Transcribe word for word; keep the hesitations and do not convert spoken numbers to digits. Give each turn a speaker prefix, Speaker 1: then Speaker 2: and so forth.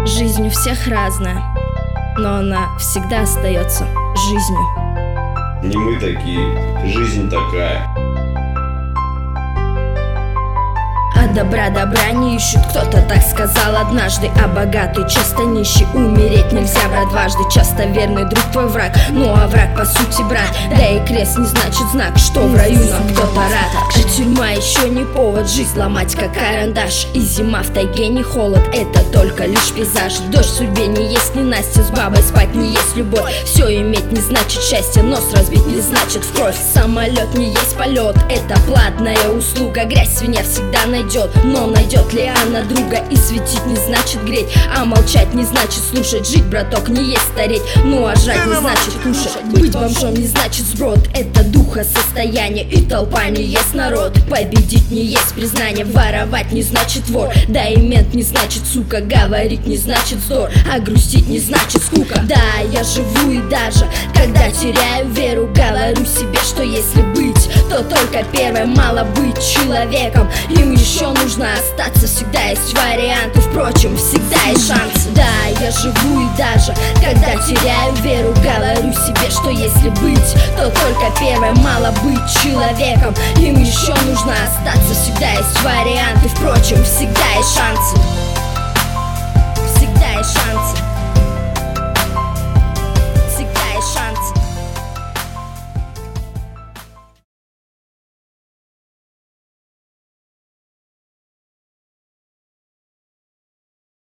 Speaker 1: Жизнь у всех разная, но она всегда остается жизнью.
Speaker 2: Не мы такие, жизнь такая.
Speaker 1: А добра добра не ищут, кто-то так сказал однажды. А богатый часто нищий, умереть нельзя, брат, дважды. Часто верный друг твой враг, ну а враг по сути брат. Да и крест не значит знак, что в раю нам кто-то рад. А тюрьма еще не повод жизнь ломать как карандаш. И зима в тайге не холод, это только лишь пейзаж. Дождь в судьбе не есть не Настя, с бабой спать не есть любовь. Все иметь не значит счастье, нос разбить не значит в кровь. Самолет не есть полет, это платная услуга. Грязь свинья всегда найдет, но найдет ли она друга? И светить не значит греть, а молчать не значит слушать. Жить, браток, не есть стареть, ну а жрать не значит кушать. Быть бомжом не значит сброд, это духосостояние. И толпа не есть народ, победить не есть признание. Воровать не значит вор, да и мент не значит сука. Говорить не значит вздор, а грустить не значит скука. Да, я живу и даже когда теряю веру, говорю себе, что если быть, то только первое. Мало быть человеком, им еще нужно остаться. Всегда есть варианты, впрочем, всегда есть шансы. Да, я живу и даже когда теряю веру, говорю себе, что если быть, то только первое. Мало быть человеком, им еще нужно остаться. Всегда есть варианты, впрочем, всегда есть шансы. Всегда есть шансы.